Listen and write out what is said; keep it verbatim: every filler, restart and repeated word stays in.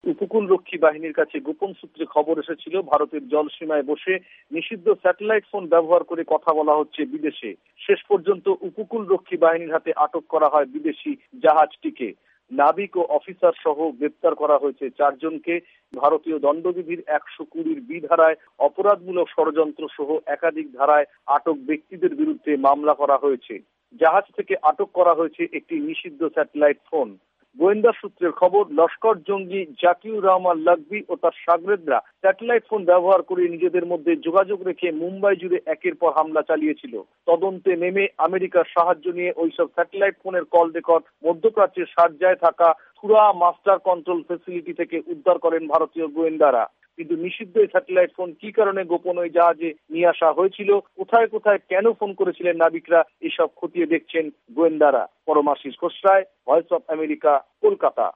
উপকূলরক্ষী বাহিনীর কাছে গোপন সূত্রে খবর এসেছিল ভারতের জলসীমায় বসে নিষিদ্ধ স্যাটেলাইট ফোন ব্যবহার করে কথা বলা হচ্ছে বিদেশে। শেষ পর্যন্ত উপকূলরক্ষী বাহিনীর হাতে আটক করা হয় বিদেশি জাহাজটিকে। নাবিক ও অফিসার সহ গ্রেপ্তার করা হয়েছে চারজনকে। ভারতীয় দণ্ডবিধির একশো কুড়ির বি ধারায় অপরাধমূলক ষড়যন্ত্র সহ একাধিক ধারায় আটক ব্যক্তিদের বিরুদ্ধে মামলা করা হয়েছে। জাহাজ থেকে আটক করা হয়েছে একটি নিষিদ্ধ স্যাটেলাইট ফোন। গোয়েন্দা সূত্রের খবর, লস্কর জঙ্গি জাকিউর রহমান লাখভি ও তার শাগরেদরা স্যাটেলাইট ফোন ব্যবহার করে নিজেদের মধ্যে যোগাযোগ রেখে মুম্বাই জুড়ে একের পর হামলা চালিয়েছিল। তদন্তে নেমে আমেরিকার সাহায্য নিয়ে ওইসব স্যাটেলাইট ফোনের কল রেকর্ড মধ্যপ্রাচ্যের শারজায় থাকা থুরা মাস্টার কন্ট্রোল ফ্যাসিলিটি থেকে উদ্ধার করেন ভারতীয় গোয়েন্দারা। কিন্তু নিষিদ্ধ এই স্যাটেলাইট ফোন কি কারণে গোপন ওই জাহাজে নিয়ে আসা হয়েছিল, কোথায় কোথায় কেন ফোন করেছিলেন নাবিকরা, এসব খতিয়ে দেখছেন গোয়েন্দারা। Paramashis Ghosh Roy, voice of America, Kolkata.